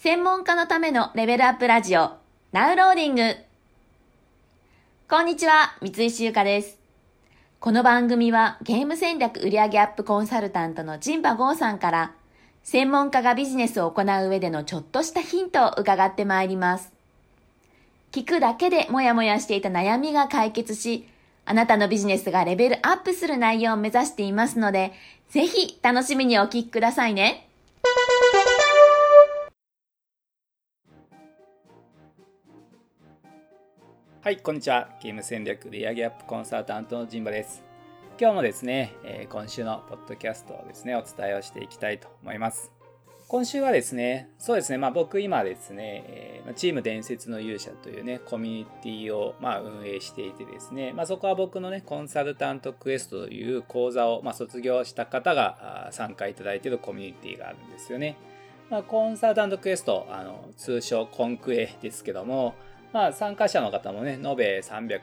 専門家のためのレベルアップラジオ、ナウローディング。こんにちは、三井しゆかです。この番組はゲーム戦略売上アップコンサルタントの陣馬剛さんから、専門家がビジネスを行う上でのちょっとしたヒントを伺ってまいります。聞くだけでもやもやしていた悩みが解決し、あなたのビジネスがレベルアップする内容を目指していますので、ぜひ楽しみにお聞きくださいね。 はい、こんにちは。ゲーム戦略売上アップコンサルタントの陣馬です。今日もですね、今週のポッドキャストをですね、お伝えをしていきたいと思います。今週はですね、そうですね、僕今ですね、チーム伝説の勇者というね、コミュニティを運営していてですね、そこは僕のね、コンサルタントクエストという講座を卒業した方が参加いただいているコミュニティがあるんですよね。コンサルタントクエスト、通称コンクエですけども、参加者の方もね、延べ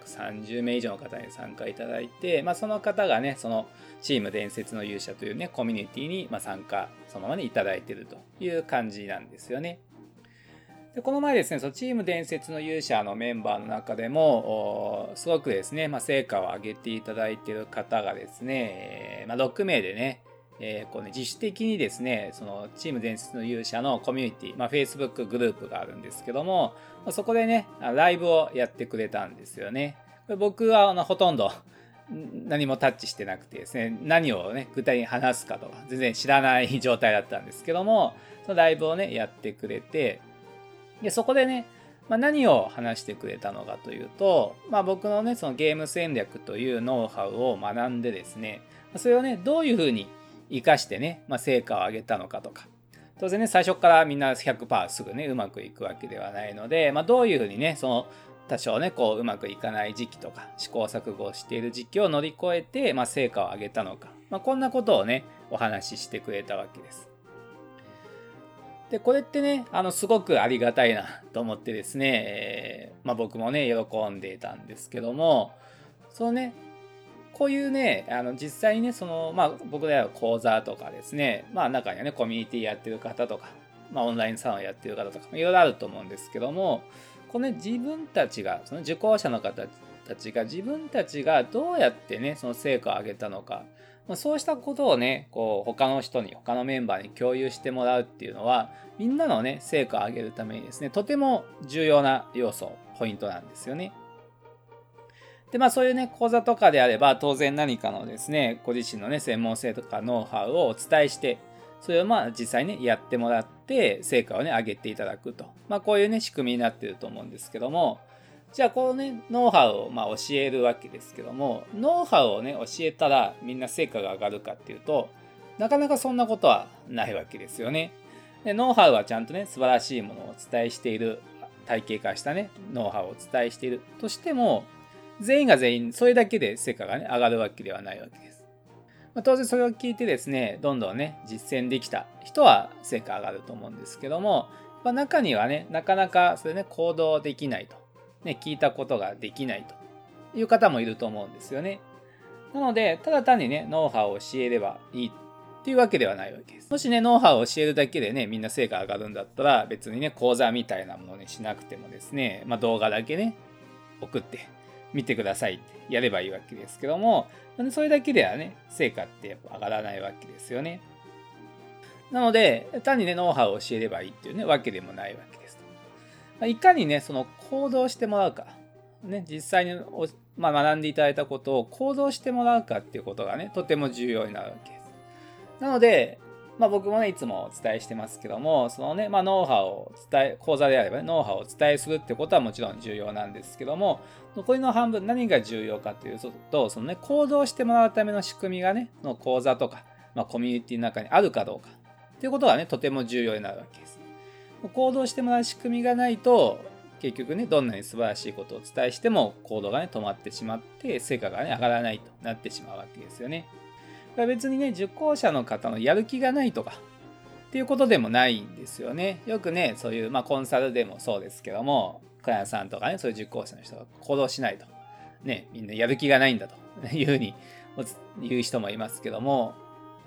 330名以上の方に参加いただいて、その方がね、そのチーム伝説の勇者というね、コミュニティに参加、そのままにいただいているという感じなんですよね。で、この前ですね、そのチーム伝説の勇者のメンバーの中でも、すごくですね、成果を上げていただいている方がですね、6名でね、自主的にですね、そのチーム伝説の勇者のコミュニティ、Facebook グループがあるんですけども、そこでね、ライブをやってくれたんですよね。これ僕はほとんど何もタッチしてなくてですね、何をね、具体的に話すかとか、全然知らない状態だったんですけども、そのライブをね、やってくれて、で、そこでね、何を話してくれたのかというと、僕のね、そのゲーム戦略というノウハウを学んでですね、それをね、どういうふうに活かしてね、成果を上げたのかとか、当然ね、最初からみんな 100% すぐね、うまくいくわけではないので、どういうふうにね、その多少ね、うまくいかない時期とか、試行錯誤している時期を乗り越えて、成果を上げたのか、こんなことをね、お話ししてくれたわけです。で、これってね、すごくありがたいなと思ってですね、僕もね、喜んでいたんですけども、そのね、こういうね、実際にね、その、僕では講座とかですね、中にはね、コミュニティやってる方とか、オンラインサロンやってる方とか、いろいろあると思うんですけども、このね、自分たちが、その受講者の方たちが、自分たちがどうやってね、その成果を上げたのか、そうしたことをね、他の人に、他のメンバーに共有してもらうっていうのは、みんなのね、成果を上げるためにですね、とても重要な要素、ポイントなんですよね。で、そういうね、講座とかであれば、当然何かのですね、ご自身のね、専門性とかノウハウをお伝えして、それを実際ね、やってもらって、成果をね、上げていただくと。こういうね、仕組みになっていると思うんですけども、じゃあ、このね、ノウハウを教えるわけですけども、ノウハウをね、教えたらみんな成果が上がるかっていうと、なかなかそんなことはないわけですよね。で、ノウハウはちゃんとね、素晴らしいものをお伝えしている、体系化したね、ノウハウをお伝えしているとしても、全員が全員それだけで成果がね、上がるわけではないわけです。当然それを聞いてですね、どんどんね、実践できた人は成果上がると思うんですけども、中にはね、なかなかそれね、行動できないと。ね、聞いたことができないという方もいると思うんですよね。なので、ただ単にね、ノウハウを教えればいいっていうわけではないわけです。もしね、ノウハウを教えるだけでね、みんな成果上がるんだったら、別にね、講座みたいなものにしなくてもですね、動画だけね、送って見てくださいってやればいいわけですけども、それだけではね、成果ってやっぱ上がらないわけですよね。なので、単にね、ノウハウを教えればいいっていうね、わけでもないわけです。いかにね、その行動してもらうか、ね、実際に学んでいただいたことを行動してもらうかっていうことがね、とても重要になるわけです。なので、僕もね、いつもお伝えしてますけども、そのね、ノウハウを講座であればね、ノウハウをお伝えするってことはもちろん重要なんですけども、残りの半分何が重要かというと、そのね、行動してもらうための仕組みがね、の講座とか、コミュニティの中にあるかどうかっていうことがね、とても重要になるわけです。行動してもらう仕組みがないと、結局ね、どんなに素晴らしいことをお伝えしても行動がね、止まってしまって、成果がね、上がらないとなってしまうわけですよね。別にね、受講者の方のやる気がないとかっていうことでもないんですよね。よくね、そういう、コンサルでもそうですけども、クライアントさんとかね、そういう受講者の人が行動しないと。ね、みんなやる気がないんだというふうに言う人もいますけども、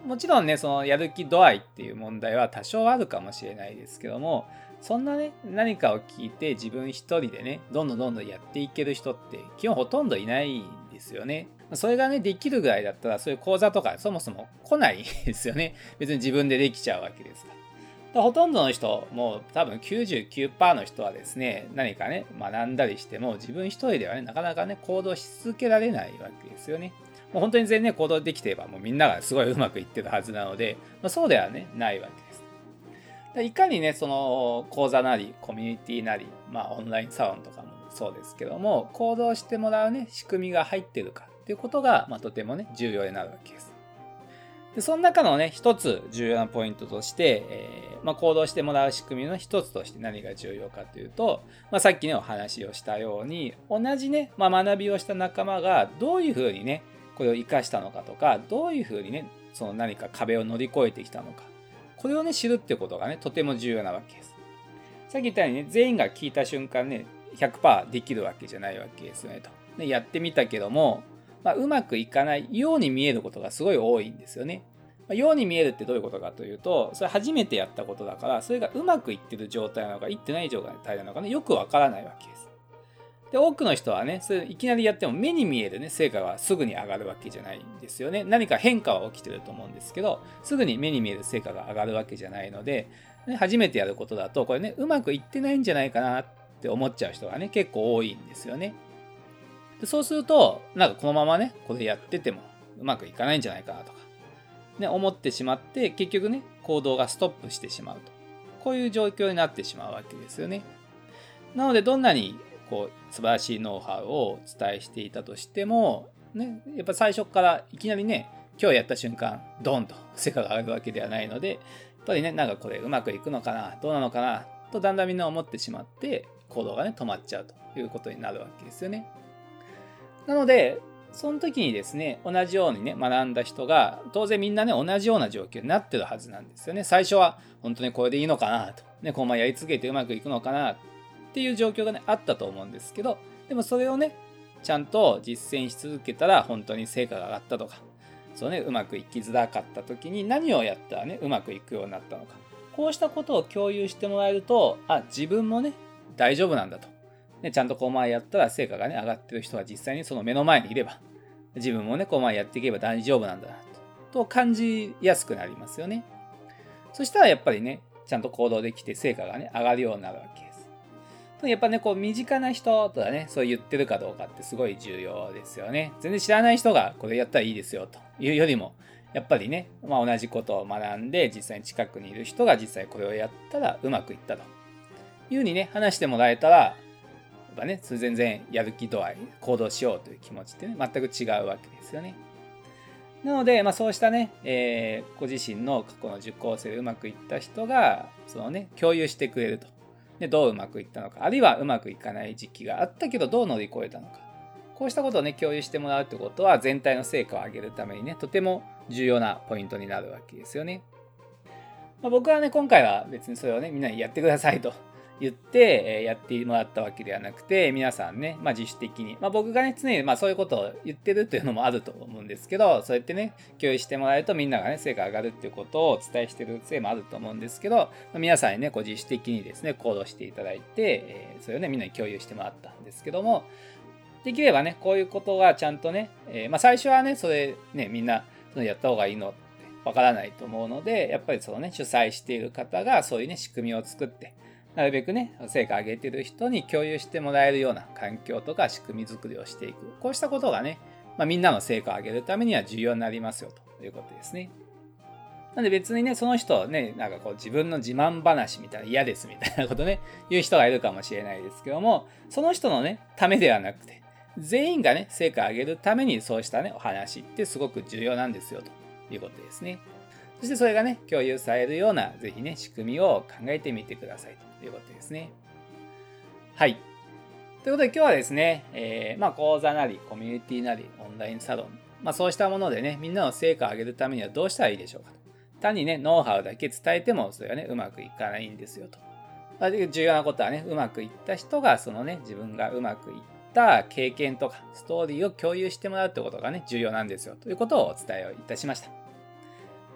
もちろんね、そのやる気度合いっていう問題は多少あるかもしれないですけども、そんなね、何かを聞いて自分一人でね、どんどんやっていける人って基本ほとんどいないんですよね。それがね、できるぐらいだったら、そういう講座とかそもそも来ないですよね。別に自分でできちゃうわけですから。ほとんどの人、もう多分 99% の人はですね、何かね、学んだりしても自分一人ではね、なかなかね、行動し続けられないわけですよね。もう本当に全然ね、行動できてれば、もうみんながすごいうまくいってるはずなので、そうではね、ないわけです。いかにね、その講座なり、コミュニティなり、オンラインサロンとかもそうですけども、行動してもらうね、仕組みが入ってるかっていうことが、とてもね、重要になるわけです。でその中のね、一つ重要なポイントとして、行動してもらう仕組みの一つとして何が重要かというと、さっきね、お話をしたように、同じね、学びをした仲間がどういうふうにね、これを活かしたのかとか、どういうふうにね、その何か壁を乗り越えてきたのか、これをね、知るってことがね、とても重要なわけです。さっき言ったようにね、全員が聞いた瞬間ね、100% できるわけじゃないわけですよねと。でやってみたけども、うまくいかないように見えることがすごい多いんですよね。ように見えるってどういうことかというと、それ初めてやったことだから、それがうまくいってる状態なのか、いってない状態なのかね、よくわからないわけです。で、多くの人はね、それいきなりやっても目に見えるね、成果がすぐに上がるわけじゃないんですよね。何か変化は起きてると思うんですけど、すぐに目に見える成果が上がるわけじゃないので、初めてやることだと、これね、うまくいってないんじゃないかなって思っちゃう人がね、結構多いんですよね。でそうすると、なんかこのままね、これやっててもうまくいかないんじゃないかなとか、ね、思ってしまって、結局ね、行動がストップしてしまうと。こういう状況になってしまうわけですよね。なので、どんなに素晴らしいノウハウをお伝えしていたとしても、ね、やっぱ最初からいきなりね、今日やった瞬間、ドンと成果が上がるわけではないので、やっぱりね、なんかこれうまくいくのかな、どうなのかな、とだんだんみんな思ってしまって、行動がね、止まっちゃうということになるわけですよね。なので、その時にですね、同じようにね、学んだ人が、当然みんなね、同じような状況になってるはずなんですよね。最初は、本当にこれでいいのかなと。ね、このままやり続けてうまくいくのかなっていう状況がね、あったと思うんですけど、でもそれをね、ちゃんと実践し続けたら、本当に成果が上がったとか、そうね、うまくいきづらかった時に何をやったらね、うまくいくようになったのか。こうしたことを共有してもらえると、自分もね、大丈夫なんだと。ね、ちゃんとこう前やったら成果がね、上がってる人が実際にその目の前にいれば、自分もね、こう前やっていけば大丈夫なんだなと感じやすくなりますよね。そしたらやっぱりね、ちゃんと行動できて成果がね、上がるようになるわけです。やっぱね、身近な人とかね、そう言ってるかどうかってすごい重要ですよね。全然知らない人がこれやったらいいですよというよりも、やっぱりね、同じことを学んで、実際に近くにいる人が実際これをやったらうまくいったというふうにね、話してもらえたら、やっぱね、全然やる気度合い、行動しようという気持ちってね、全く違うわけですよね。なので、そうしたね、ご自身の過去の受講生でうまくいった人が、そのね、共有してくれると。で、どううまくいったのか、あるいはうまくいかない時期があったけど、どう乗り越えたのか。こうしたことをね、共有してもらうってことは、全体の成果を上げるためにね、とても重要なポイントになるわけですよね。僕はね、今回は別にそれをね、みんなにやってくださいと言ってやってもらったわけではなくて、皆さんね、自主的に、僕がね、常にそういうことを言ってるというのもあると思うんですけど、そうやってね、共有してもらえるとみんながね、成果上がるっていうことをお伝えしてるせいもあると思うんですけど、皆さんにね、自主的にですね、行動していただいて、それをね、みんなに共有してもらったんですけども、できればね、こういうことがちゃんとね、最初はね、それね、みんなやった方がいいのわからないと思うので、やっぱりそのね、主催している方がそういうね、仕組みを作って、なるべくね、成果上げている人に共有してもらえるような環境とか仕組み作りをしていく。こうしたことがね、みんなの成果を上げるためには重要になりますよということですね。なんで別にね、その人ね、なんか自分の自慢話みたいな嫌ですみたいなことね、言う人がいるかもしれないですけども、その人のね、ためではなくて、全員がね、成果を上げるためにそうしたね、お話ってすごく重要なんですよということですね。そしてそれがね、共有されるような、ぜひね、仕組みを考えてみてくださいということですね。はい。ということで今日はですね、講座なり、コミュニティなり、オンラインサロン、そうしたものでね、みんなの成果を上げるためにはどうしたらいいでしょうかと。単にね、ノウハウだけ伝えても、それはね、うまくいかないんですよと。重要なことはね、うまくいった人が、そのね、自分がうまくいった経験とか、ストーリーを共有してもらうってことがね、重要なんですよということをお伝えをいたしました。という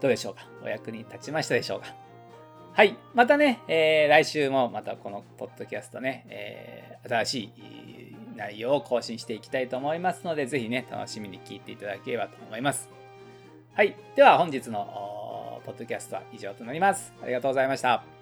どうでしょうか？お役に立ちましたでしょうか？はい。またね、来週もまたこのポッドキャストね、新しい内容を更新していきたいと思いますので、ぜひね、楽しみに聞いていただければと思います。はい。では本日のポッドキャストは以上となります。ありがとうございました。